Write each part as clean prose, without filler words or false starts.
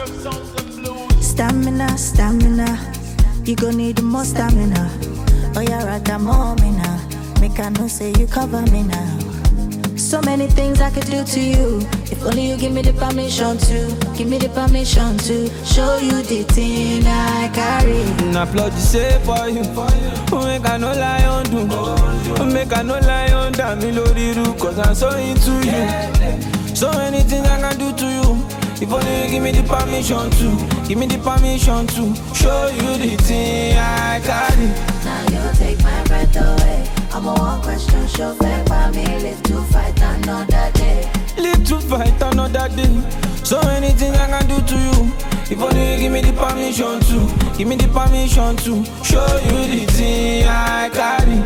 Stamina, stamina. You gon' need more stamina. Oh, you're at the moment now. Make I know say you cover me now. So many things I could do to you. If only you give me the permission to. Give me the permission to show you the thing I carry. Applaud you say for you. Make I no lie on do. Make I no lie on that me lori ru. Cause I'm so into you. So many things I can do to you. If only you give me the permission to. Give me the permission to show you the thing I carry. Now you take my breath away. I'm a one question show fake by me. Live to fight another day. Live to fight another day. So many things I can do to you. If only you give me the permission to. Give me the permission to show you the thing I carry.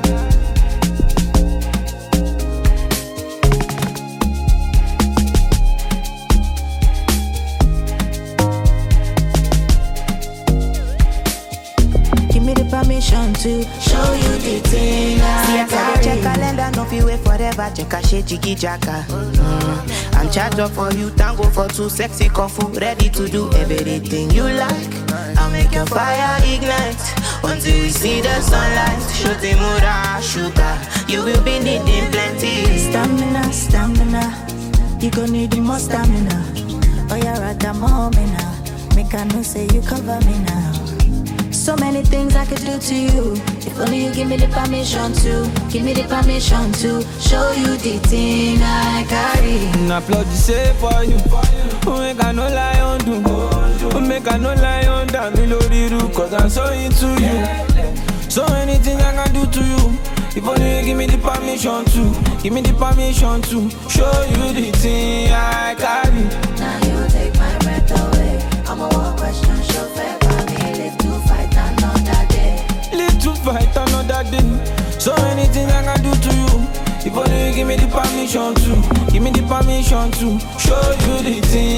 Permission to show you the thing I carry. Check calendar, no fi wait forever. Check a shit jiggy jacka. I'm charged up for you, tango for two, sexy kung fu, ready to do everything you like. I'll make your fire ignite until you see the sunlight. Shoti mura sugar, you will be needing plenty. Stamina, stamina. You gon' need more stamina. Oh, you're at the moment now. Make I know say you cover me now. So many things I could do to you. If only you give me the permission to. Give me the permission to show you the thing I carry. Applaud you say for you. Make I no lie on do. Make I no lie on that me lori ru. Cause I'm so into you. So many things I can do to you. If only you give me the permission to. Give me the permission to show you the thing I carry. Now you take my breath away. I'm a one question show fake by me. Live to fight another day. Live to fight another day. So many things I can do to you. If only you give me the permission to. Give me the permission to show you the thing